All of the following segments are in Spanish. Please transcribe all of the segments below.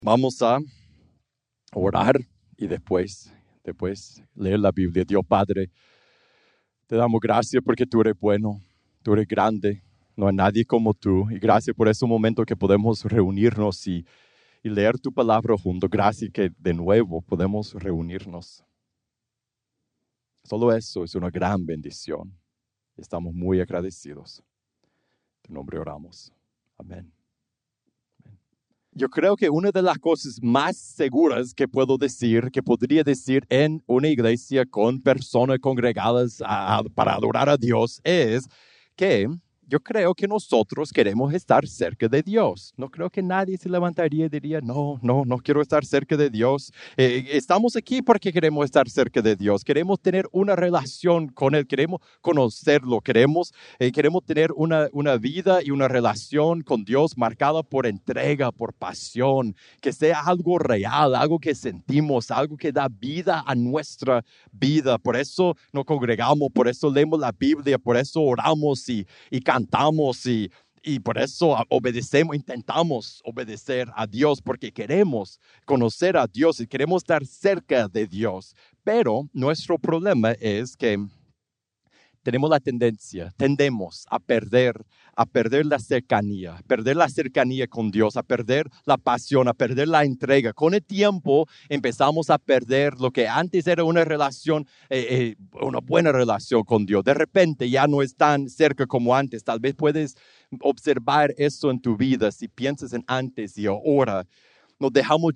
Vamos a orar y después leer la Biblia. Dios Padre, te damos gracias porque tú eres bueno, tú eres grande, no hay nadie como tú. Y gracias por ese momento que podemos reunirnos y leer tu palabra juntos. Gracias que de nuevo podemos reunirnos. Solo eso es una gran bendición. Estamos muy agradecidos. En tu nombre oramos. Amén. Yo creo que una de las cosas más seguras que podría decir en una iglesia con personas congregadas para adorar a Dios es que yo creo que nosotros queremos estar cerca de Dios. No creo que nadie se levantaría y diría, no quiero estar cerca de Dios. Estamos aquí porque queremos estar cerca de Dios. Queremos tener una relación con Él, queremos conocerlo, queremos tener una vida y una relación con Dios marcada por entrega, por pasión, que sea algo real, algo que sentimos, algo que da vida a nuestra vida. Por eso nos congregamos, por eso leemos la Biblia, por eso oramos y cantamos y por eso intentamos obedecer a Dios, porque queremos conocer a Dios y queremos estar cerca de Dios. Pero nuestro problema es que tendemos a perder la cercanía con Dios, a perder la pasión, a perder la entrega. Con el tiempo empezamos a perder lo que antes era una relación, una buena relación con Dios. De repente ya no es tan cerca como antes. Tal vez puedes observar eso en tu vida si piensas en antes y ahora. Nos dejamos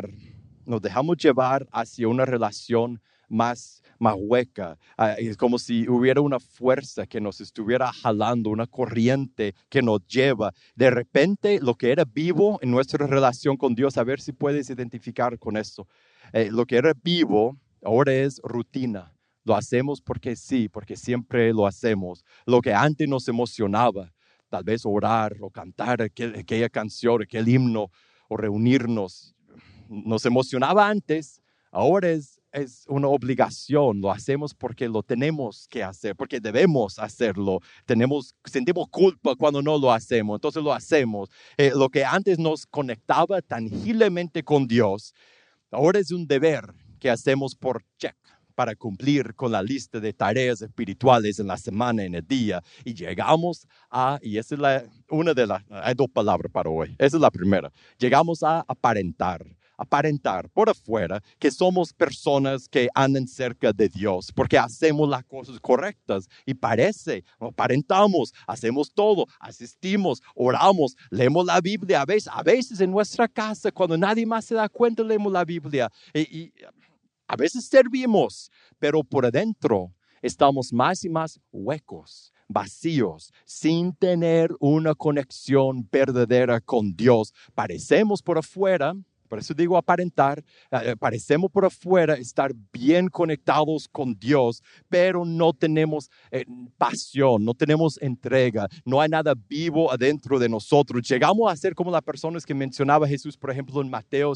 llevar hacia una relación más hueca. Es como si hubiera una fuerza que nos estuviera jalando, una corriente que nos lleva. De repente, lo que era vivo en nuestra relación con Dios, a ver si puedes identificar con eso. Lo que era vivo ahora es rutina. Lo hacemos porque sí, porque siempre lo hacemos. Lo que antes nos emocionaba, tal vez orar o cantar aquella canción, aquel himno o reunirnos, nos emocionaba antes, ahora es una obligación, lo hacemos porque lo tenemos que hacer, porque debemos hacerlo, sentimos culpa cuando no lo hacemos, entonces lo hacemos. Lo que antes nos conectaba tangiblemente con Dios, ahora es un deber que hacemos por check, para cumplir con la lista de tareas espirituales en la semana, en el día, y llegamos y esa es hay dos palabras para hoy, esa es la primera, llegamos a aparentar por afuera que somos personas que andan cerca de Dios, porque hacemos las cosas correctas y aparentamos, hacemos todo, asistimos, oramos, leemos la Biblia, a veces en nuestra casa, cuando nadie más se da cuenta, leemos la Biblia y a veces servimos, pero por adentro estamos más y más huecos, vacíos, sin tener una conexión verdadera con Dios. Parecemos por afuera, por eso digo aparentar, parecemos por afuera estar bien conectados con Dios, pero no tenemos pasión, no tenemos entrega, no hay nada vivo adentro de nosotros. Llegamos a ser como las personas que mencionaba Jesús, por ejemplo, en Mateo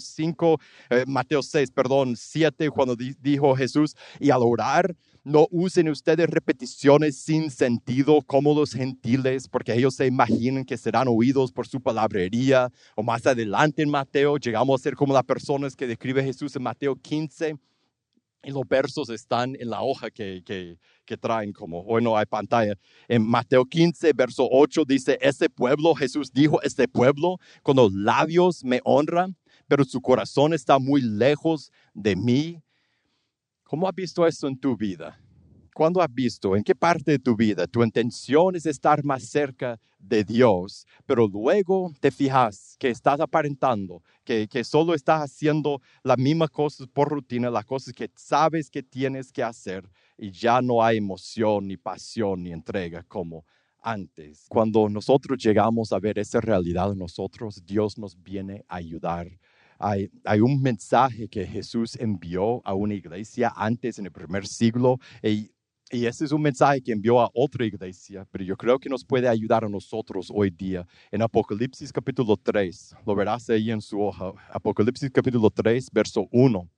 7, cuando dijo Jesús, y al orar, no usen ustedes repeticiones sin sentido como los gentiles, porque ellos se imaginan que serán oídos por su palabrería. O más adelante en Mateo, llegamos a ser como las personas que describe Jesús en Mateo 15. Y los versos están en la hoja que traen, como hoy no hay pantalla. En Mateo 15, verso 8 dice, Jesús dijo, este pueblo con los labios me honra, pero su corazón está muy lejos de mí. ¿Cómo has visto esto en tu vida? ¿Cuándo has visto? ¿En qué parte de tu vida tu intención es estar más cerca de Dios, pero luego te fijas que estás aparentando, que solo estás haciendo las mismas cosas por rutina, las cosas que sabes que tienes que hacer y ya no hay emoción, ni pasión, ni entrega como antes? Cuando nosotros llegamos a ver esa realidad en nosotros, Dios nos viene a ayudar. Hay un mensaje que Jesús envió a una iglesia antes en el primer siglo y ese es un mensaje que envió a otra iglesia, pero yo creo que nos puede ayudar a nosotros hoy día. En Apocalipsis capítulo 3, lo verás ahí en su hoja, Apocalipsis capítulo 3, verso 1.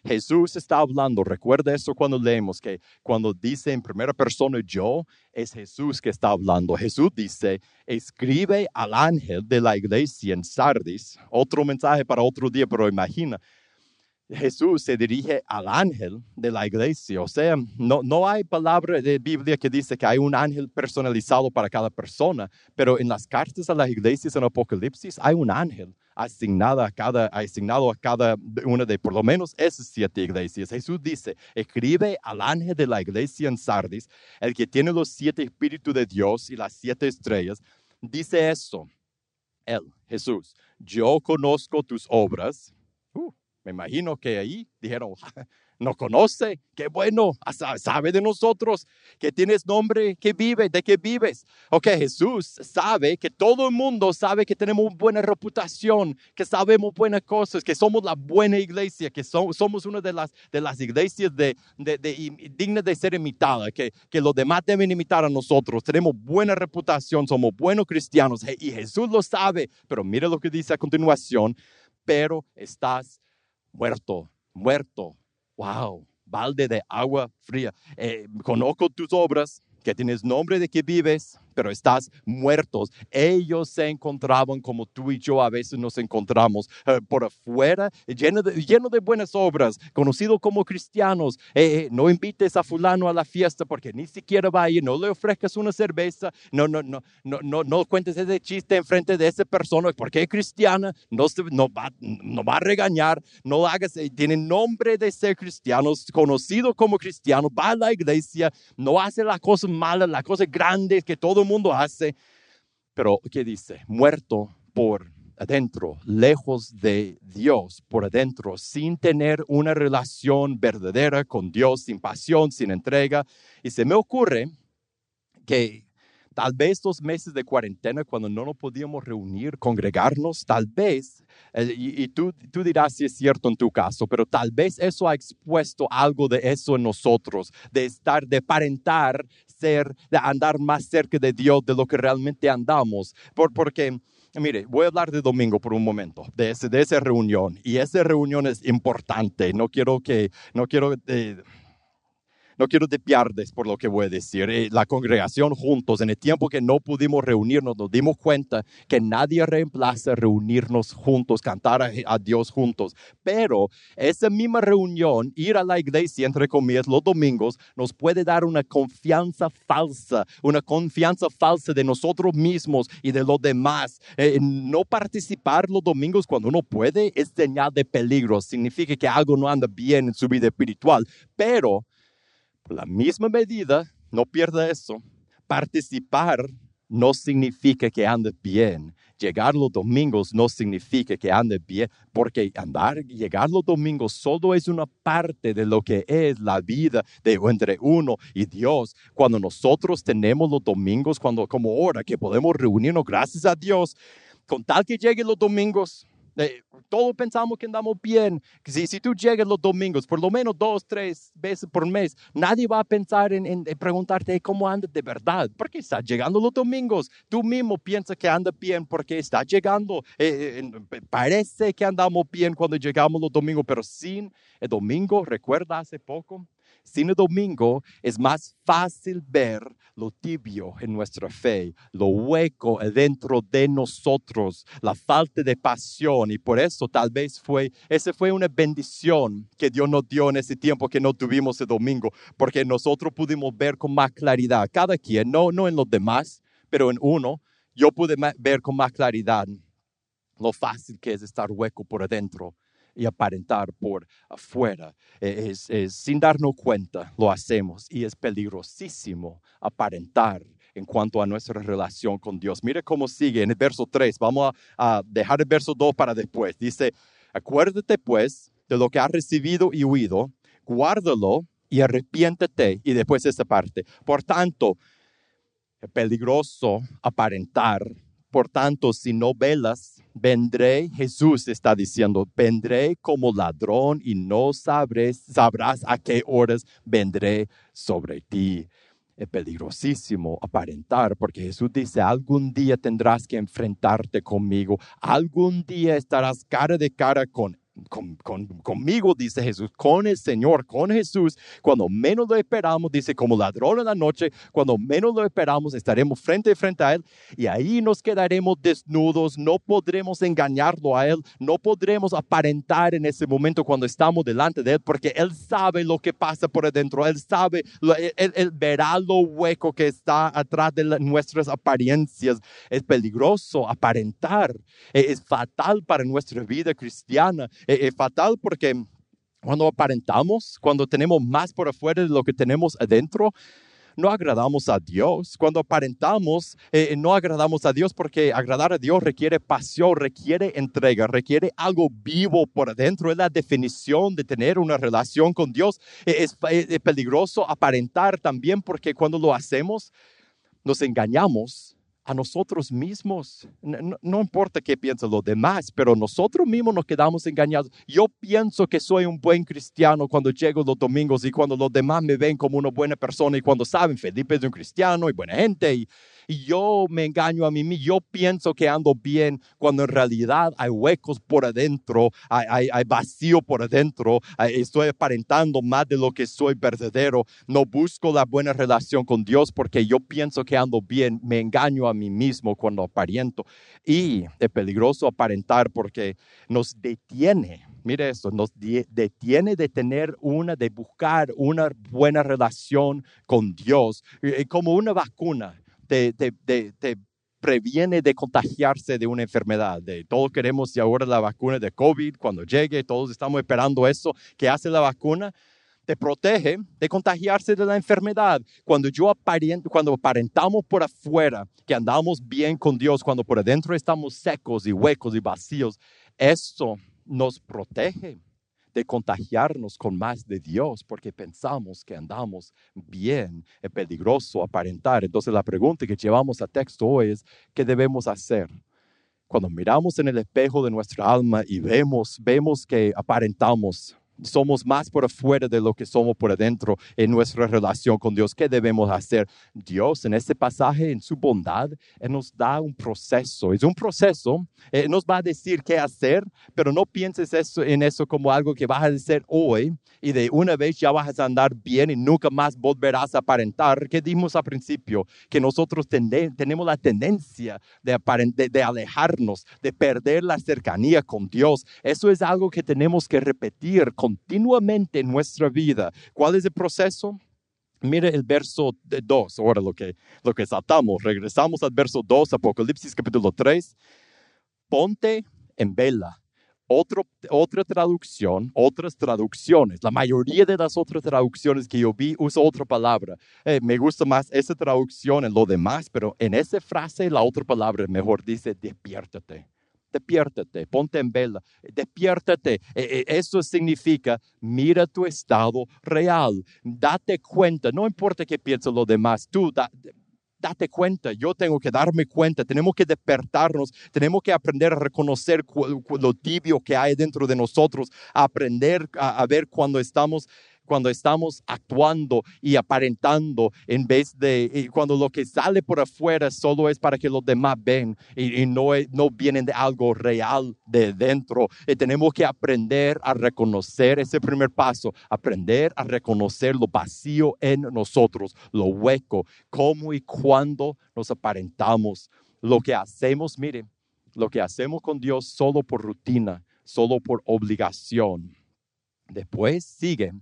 Jesús está hablando, recuerda eso cuando leemos, que cuando dice en primera persona yo, es Jesús que está hablando. Jesús dice, escribe al ángel de la iglesia en Sardis, otro mensaje para otro día, pero imagina, Jesús se dirige al ángel de la iglesia. O sea, no hay palabra de Biblia que dice que hay un ángel personalizado para cada persona, pero en las cartas a las iglesias en Apocalipsis hay un ángel asignado a cada una de por lo menos esas 7 iglesias. Jesús dice, escribe al ángel de la iglesia en Sardis, el que tiene los 7 espíritus de Dios y las 7 estrellas, dice eso, él, Jesús, yo conozco tus obras. Me imagino que ahí dijeron, nos conoce, qué bueno, sabe de nosotros, que tienes nombre, que vive, de qué vives. Ok, Jesús sabe que todo el mundo sabe que tenemos buena reputación, que sabemos buenas cosas, que somos la buena iglesia, que somos una de las iglesias dignas de ser imitada, que los demás deben imitar a nosotros. Tenemos buena reputación, somos buenos cristianos y Jesús lo sabe, pero mira lo que dice a continuación, pero estás muerto. Wow, balde de agua fría. Conozco tus obras, que tienes nombre de que vives, pero estás muertos. Ellos se encontraban como tú y yo a veces nos encontramos, por afuera, lleno de buenas obras, conocido como cristianos. No invites a fulano a la fiesta porque ni siquiera va a ir, no le ofrezcas una cerveza, no cuentes ese chiste enfrente de esa persona porque es cristiana, no va a regañar, no hagas, tiene nombre de ser cristianos, conocido como cristiano, va a la iglesia, no hace las cosas malas, las cosas grandes que todo el mundo hace, pero ¿qué dice? Muerto por adentro, lejos de Dios por adentro, sin tener una relación verdadera con Dios, sin pasión, sin entrega. Y se me ocurre que tal vez 2 meses de cuarentena, cuando no nos podíamos reunir, congregarnos, tal vez, y tú dirás si es cierto en tu caso, pero tal vez eso ha expuesto algo de eso en nosotros, de aparentar ser, de andar más cerca de Dios de lo que realmente andamos. Porque, mire, voy a hablar de domingo por un momento, de esa reunión, y esa reunión es importante. No quiero te pierdes por lo que voy a decir. La congregación juntos, en el tiempo que no pudimos reunirnos, nos dimos cuenta que nadie reemplaza reunirnos juntos, cantar a Dios juntos. Pero esa misma reunión, ir a la iglesia, entre comillas, los domingos, nos puede dar una confianza falsa de nosotros mismos y de los demás. No participar los domingos cuando uno puede es señal de peligro. Significa que algo no anda bien en su vida espiritual. Pero por la misma medida, no pierda eso, participar no significa que andes bien. Llegar los domingos no significa que andes bien, porque llegar los domingos solo es una parte de lo que es la vida entre uno y Dios. Cuando nosotros tenemos los domingos, como hora que podemos reunirnos, gracias a Dios, con tal que lleguen los domingos, todos pensamos que andamos bien. Si tú llegas los domingos, por lo menos 2, 3 veces por mes, nadie va a pensar en preguntarte cómo andas de verdad. Porque estás llegando los domingos. Tú mismo piensas que andas bien porque estás llegando. Parece que andamos bien cuando llegamos los domingos, pero sin el domingo, recuerda hace poco, sin el domingo es más fácil ver lo tibio en nuestra fe, lo hueco dentro de nosotros, la falta de pasión. Y por eso tal vez esa fue una bendición que Dios nos dio en ese tiempo que no tuvimos el domingo, porque nosotros pudimos ver con más claridad, cada quien, no en los demás, pero en uno, yo pude ver con más claridad lo fácil que es estar hueco por adentro y aparentar por afuera. Sin darnos cuenta lo hacemos y es peligrosísimo aparentar en cuanto a nuestra relación con Dios. Mire cómo sigue en el verso 3. Vamos a dejar el verso 2 para después. Dice, acuérdate pues de lo que has recibido y oído, guárdalo y arrepiéntete. Y después esta parte. Por tanto, es peligroso aparentar. Por tanto, si no velas, vendré, Jesús está diciendo, vendré como ladrón y no sabrás a qué horas vendré sobre ti. Es peligrosísimo aparentar, porque Jesús dice, algún día tendrás que enfrentarte conmigo, algún día estarás cara de cara con conmigo, dice Jesús, con el Señor, con Jesús, cuando menos lo esperamos, dice, como ladrón en la noche, cuando menos lo esperamos, estaremos frente a frente a Él y ahí nos quedaremos desnudos, no podremos engañarlo a Él, no podremos aparentar en ese momento cuando estamos delante de Él, porque Él sabe lo que pasa por adentro, Él sabe, él verá lo hueco que está atrás de nuestras apariencias. Es peligroso aparentar, es fatal para nuestra vida cristiana. Es fatal porque cuando aparentamos, cuando tenemos más por afuera de lo que tenemos adentro, no agradamos a Dios. Cuando aparentamos, no agradamos a Dios porque agradar a Dios requiere pasión, requiere entrega, requiere algo vivo por adentro. Es la definición de tener una relación con Dios. Es peligroso aparentar también porque cuando lo hacemos, nos engañamos a nosotros mismos. No importa qué piensan los demás, pero nosotros mismos nos quedamos engañados. Yo pienso que soy un buen cristiano cuando llego los domingos y cuando los demás me ven como una buena persona y cuando saben Felipe es un cristiano y buena gente y yo me engaño a mí mismo. Yo pienso que ando bien cuando en realidad hay huecos por adentro, hay vacío por adentro, estoy aparentando más de lo que soy verdadero. No busco la buena relación con Dios porque yo pienso que ando bien, me engaño a mí mismo cuando aparento. Y es peligroso aparentar porque nos detiene. Mire esto, nos detiene de buscar una buena relación con Dios, como una vacuna. Te previene de contagiarse de una enfermedad. Todos queremos y ahora la vacuna de COVID, cuando llegue, todos estamos esperando eso. ¿Qué hace la vacuna? Te protege de contagiarse de la enfermedad. Cuando aparentamos por afuera que andamos bien con Dios, cuando por adentro estamos secos y huecos y vacíos, eso nos protege de contagiarnos con más de Dios, porque pensamos que andamos bien. Es peligroso aparentar. Entonces la pregunta que llevamos a texto hoy es, ¿qué debemos hacer? Cuando miramos en el espejo de nuestra alma y vemos que aparentamos, somos más por afuera de lo que somos por adentro en nuestra relación con Dios. ¿Qué debemos hacer? Dios en este pasaje, en su bondad, Él nos da un proceso. Es un proceso. Nos va a decir qué hacer, pero no pienses en eso como algo que vas a hacer hoy y de una vez ya vas a andar bien y nunca más volverás a aparentar. ¿Qué dijimos al principio? Que nosotros tenemos la tendencia de alejarnos, de perder la cercanía con Dios. Eso es algo que tenemos que repetir continuamente en nuestra vida. ¿Cuál es el proceso? Mire el verso 2, ahora lo que saltamos. Regresamos al verso 2, Apocalipsis capítulo 3. Ponte en vela. Otra traducción, otras traducciones, la mayoría de las otras traducciones que yo vi usa otra palabra. Me gusta más esa traducción en lo demás, pero en esa frase la otra palabra mejor dice despiértate. Despiértate, ponte en vela, despiértate. Eso significa, mira tu estado real, date cuenta, no importa qué piensen los demás, tú date cuenta, yo tengo que darme cuenta, tenemos que despertarnos, tenemos que aprender a reconocer lo tibio que hay dentro de nosotros, aprender a ver cuando estamos actuando y aparentando en vez de cuando lo que sale por afuera solo es para que los demás ven y no vienen de algo real de dentro. Tenemos que aprender a reconocer ese primer paso, aprender a reconocer lo vacío en nosotros, lo hueco, cómo y cuándo nos aparentamos. Lo que hacemos, mire, lo que hacemos con Dios solo por rutina, solo por obligación. Después sigue.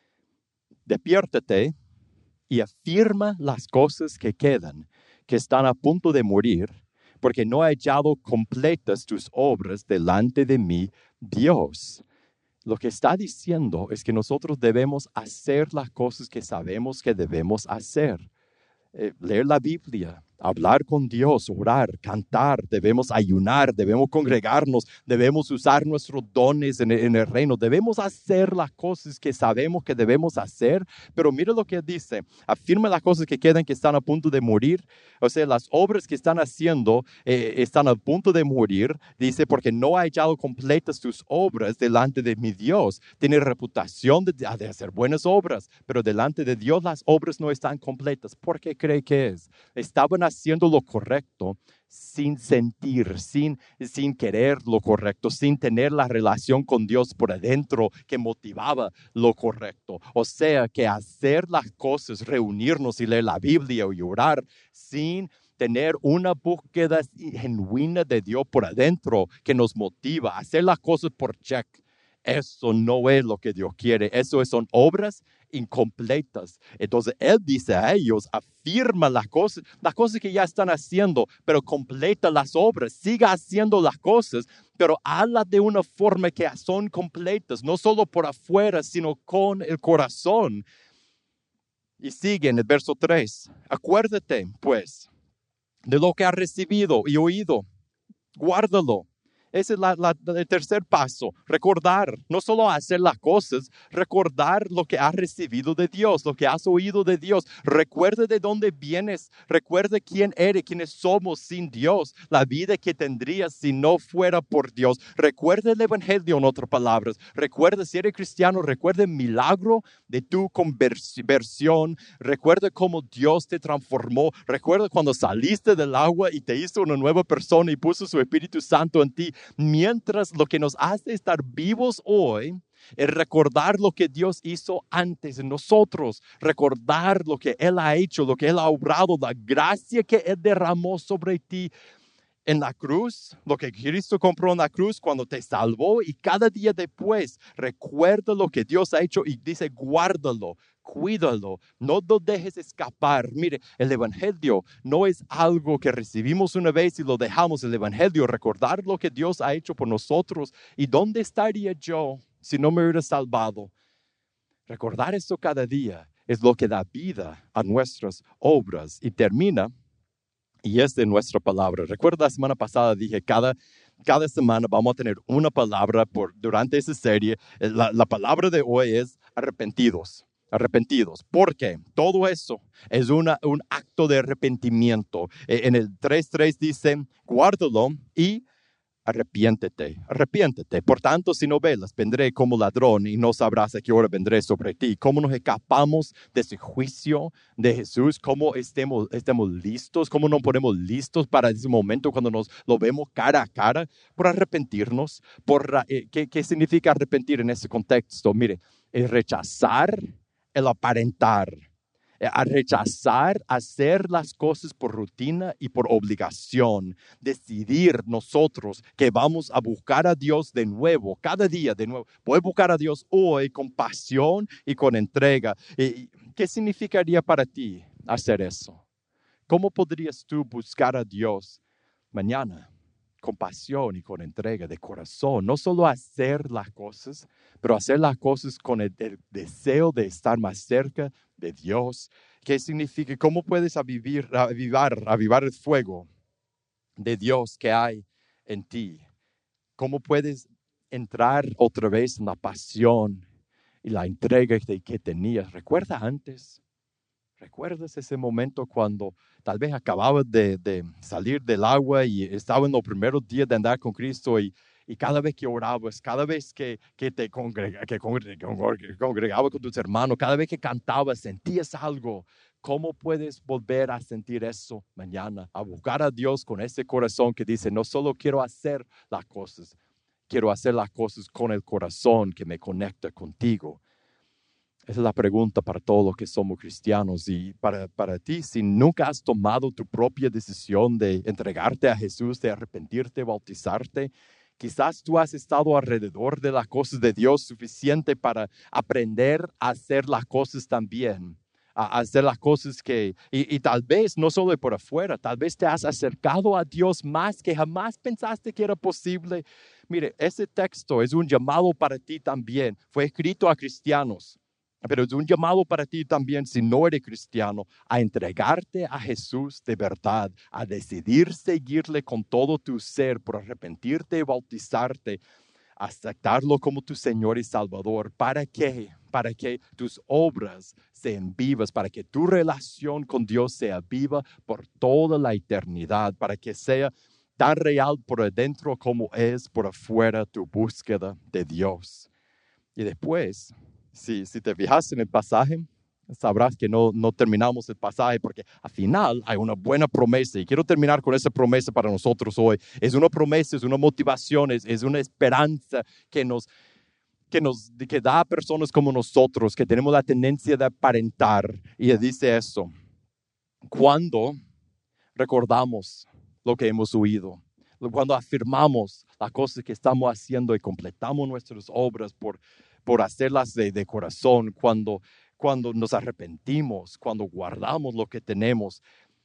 Despiértate y afirma las cosas que quedan, que están a punto de morir, porque no he hallado completas tus obras delante de mí, Dios. Lo que está diciendo es que nosotros debemos hacer las cosas que sabemos que debemos hacer. Leer la Biblia, hablar con Dios, orar, cantar, debemos ayunar, debemos congregarnos, debemos usar nuestros dones en el reino, debemos hacer las cosas que sabemos que debemos hacer, pero mira lo que dice, afirma las cosas que quedan que están a punto de morir, o sea, las obras que están haciendo están a punto de morir, dice, porque no he hallado completas tus obras delante de mi Dios. Tiene reputación de hacer buenas obras, pero delante de Dios las obras no están completas. ¿Por qué cree que es? Estaban haciendo lo correcto sin sentir, sin querer lo correcto, sin tener la relación con Dios por adentro que motivaba lo correcto. O sea, que hacer las cosas, reunirnos y leer la Biblia y orar sin tener una búsqueda genuina de Dios por adentro que nos motiva, hacer las cosas por check. Eso no es lo que Dios quiere. Eso son obras incompletas. Entonces, Él dice a ellos, afirma las cosas que ya están haciendo, pero completa las obras. Siga haciendo las cosas, pero hazlas de una forma que son completas, no solo por afuera, sino con el corazón. Y sigue en el verso 3. Acuérdate, pues, de lo que has recibido y oído. Guárdalo. Ese es el tercer paso, recordar, no solo hacer las cosas, recordar lo que has recibido de Dios, lo que has oído de Dios. Recuerda de dónde vienes, recuerda quién eres, quiénes somos sin Dios, la vida que tendrías si no fuera por Dios. Recuerda el Evangelio, en otras palabras. Recuerda, si eres cristiano, recuerda el milagro de tu conversión. Recuerda cómo Dios te transformó. Recuerda cuando saliste del agua y te hizo una nueva persona y puso su Espíritu Santo en ti. Mientras lo que nos hace estar vivos hoy es recordar lo que Dios hizo antes en nosotros, recordar lo que Él ha hecho, lo que Él ha obrado, la gracia que Él derramó sobre ti en la cruz, lo que Cristo compró en la cruz cuando te salvó, y cada día después recuerda lo que Dios ha hecho y dice, guárdalo, cuídalo, no lo dejes escapar. Mire, el Evangelio no es algo que recibimos una vez y lo dejamos. El Evangelio, recordar lo que Dios ha hecho por nosotros. ¿Y dónde estaría yo si no me hubiera salvado? Recordar esto cada día es lo que da vida a nuestras obras y termina. Y es de nuestra palabra. Recuerda, la semana pasada dije, cada semana vamos a tener una palabra durante esa serie. La palabra de hoy es arrepentidos. Arrepentidos. Porque todo eso es un acto de arrepentimiento. En el 3:3 dice, guárdalo y arrepiéntete, arrepiéntete. Por tanto, si no velas, vendré como ladrón y no sabrás a qué hora vendré sobre ti. ¿Cómo nos escapamos de ese juicio de Jesús? ¿Cómo estemos listos? ¿Cómo nos ponemos listos para ese momento cuando nos lo vemos cara a cara? Por arrepentirnos. ¿Qué significa arrepentir en ese contexto? Mire, es rechazar el aparentar. A rechazar hacer las cosas por rutina y por obligación, decidir nosotros que vamos a buscar a Dios de nuevo, cada día de nuevo. Voy a buscar a Dios hoy con pasión y con entrega. ¿Qué significaría para ti hacer eso? ¿Cómo podrías tú buscar a Dios mañana? Con pasión y con entrega de corazón, no solo hacer las cosas, pero hacer las cosas con el deseo de estar más cerca de Dios. ¿Qué significa? ¿Cómo puedes avivar el fuego de Dios que hay en ti? ¿Cómo puedes entrar otra vez en la pasión y la entrega que tenías? ¿Recuerda antes? ¿Recuerdas ese momento cuando tal vez acababas de salir del agua y estaba en los primeros días de andar con Cristo y cada vez que orabas, cada vez que te congregabas con tus hermanos, cada vez que cantabas, sentías algo? ¿Cómo puedes volver a sentir eso mañana? A buscar a Dios con ese corazón que dice, no solo quiero hacer las cosas, quiero hacer las cosas con el corazón que me conecta contigo. Esa es la pregunta para todos los que somos cristianos. Y para ti, si nunca has tomado tu propia decisión de entregarte a Jesús, de arrepentirte, bautizarte, quizás tú has estado alrededor de las cosas de Dios suficiente para aprender a hacer las cosas también. A hacer las cosas y tal vez no solo por afuera, tal vez te has acercado a Dios más que jamás pensaste que era posible. Mire, ese texto es un llamado para ti también. Fue escrito a cristianos. Pero es un llamado para ti también, si no eres cristiano, a entregarte a Jesús de verdad, a decidir seguirle con todo tu ser, por arrepentirte y bautizarte, aceptarlo como tu Señor y Salvador. ¿Para qué? Para que tus obras sean vivas, para que tu relación con Dios sea viva por toda la eternidad, para que sea tan real por adentro como es por afuera tu búsqueda de Dios. Y después, si te fijas en el pasaje, sabrás que no terminamos el pasaje porque al final hay una buena promesa y quiero terminar con esa promesa para nosotros hoy. Es una promesa, es una motivación, es una esperanza que da a personas como nosotros que tenemos la tendencia de aparentar. Y dice eso, cuando recordamos lo que hemos oído, cuando afirmamos las cosas que estamos haciendo y completamos nuestras obras por hacerlas de corazón, cuando nos arrepentimos, cuando guardamos lo que tenemos.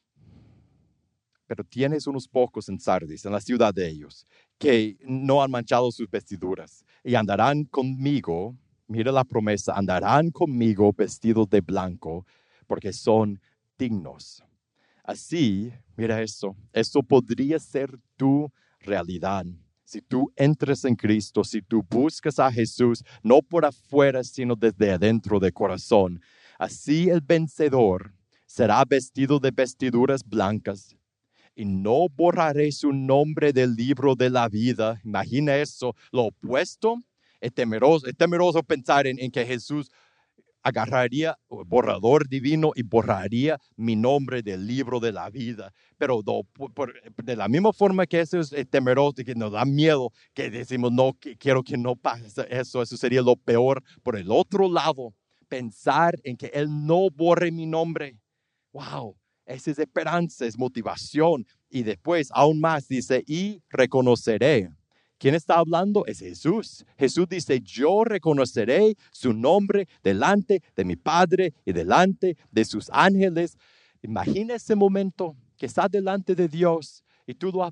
Pero tienes unos pocos en Sardis, en la ciudad de ellos, que no han manchado sus vestiduras y andarán conmigo, mira la promesa, andarán conmigo vestidos de blanco porque son dignos. Así, mira eso podría ser tu realidad. Si tú entras en Cristo, si tú buscas a Jesús, no por afuera, sino desde adentro de corazón, así el vencedor será vestido de vestiduras blancas y no borraré su nombre del libro de la vida. Imagina eso, lo opuesto. Es temeroso pensar en que Jesús agarraría el borrador divino y borraría mi nombre del libro de la vida. Pero de la misma forma que eso es temeroso y que nos da miedo, que decimos, no, quiero que no pase eso sería lo peor. Por el otro lado, pensar en que Él no borre mi nombre. Wow, esa es esperanza, es motivación. Y después, aún más, dice, y reconoceré. ¿Quién está hablando? Es Jesús. Jesús dice, yo reconoceré su nombre delante de mi Padre y delante de sus ángeles. Imagina ese momento que estás delante de Dios y tú lo has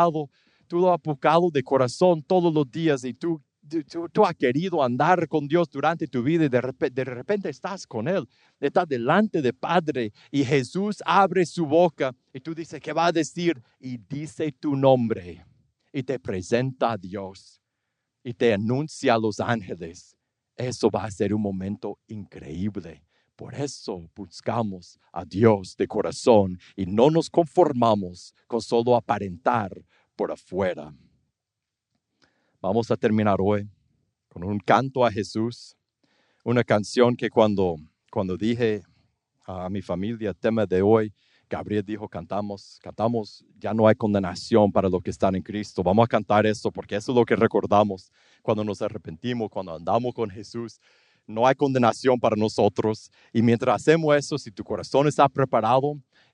buscado de corazón todos los días y tú has querido andar con Dios durante tu vida y de repente estás con Él, estás delante del Padre y Jesús abre su boca y tú dices, ¿qué va a decir? Y dice tu nombre. Y te presenta a Dios y te anuncia a los ángeles. Eso va a ser un momento increíble. Por eso buscamos a Dios de corazón y no nos conformamos con solo aparentar por afuera. Vamos a terminar hoy con un canto a Jesús, una canción que cuando dije a mi familia el tema de hoy, Gabriel dijo, cantamos, ya no hay condenación para los que están en Cristo. Vamos a cantar eso porque eso es lo que recordamos cuando nos arrepentimos, cuando andamos con Jesús. No hay condenación para nosotros. Y mientras hacemos eso, si tu corazón está preparado,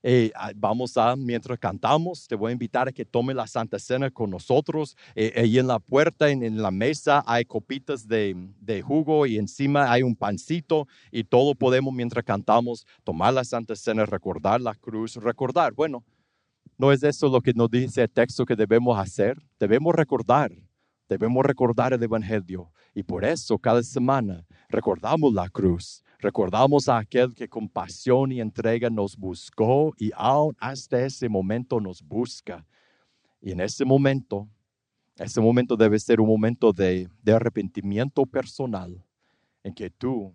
mientras cantamos, te voy a invitar a que tome la Santa Cena con nosotros. Ahí en la puerta, en la mesa, hay copitas de jugo y encima hay un pancito y todo podemos, mientras cantamos, tomar la Santa Cena, recordar la cruz, bueno, ¿no es eso lo que nos dice el texto que debemos hacer? Debemos recordar el Evangelio y por eso cada semana recordamos la cruz. Recordamos a aquel que con pasión y entrega nos buscó y aún hasta ese momento nos busca. Y en ese momento debe ser un momento de arrepentimiento personal en que tú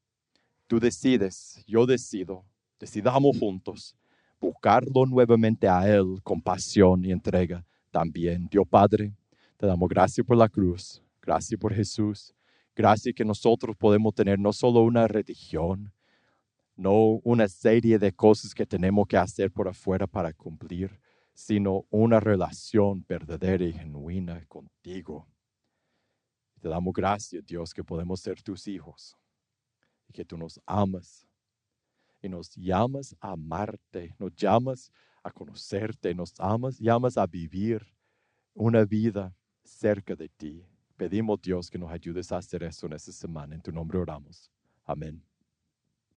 decides, yo decido, decidamos juntos buscarlo nuevamente a Él con pasión y entrega también. Dios Padre, te damos gracias por la cruz, gracias por Jesús. Gracias que nosotros podemos tener no solo una religión, no una serie de cosas que tenemos que hacer por afuera para cumplir, sino una relación verdadera y genuina contigo. Te damos gracias, Dios, que podemos ser tus hijos y que tú nos amas y nos llamas a amarte, nos llamas a conocerte, nos llamas a vivir una vida cerca de ti. Pedimos, Dios, que nos ayudes a hacer eso en esta semana. En tu nombre oramos. Amén.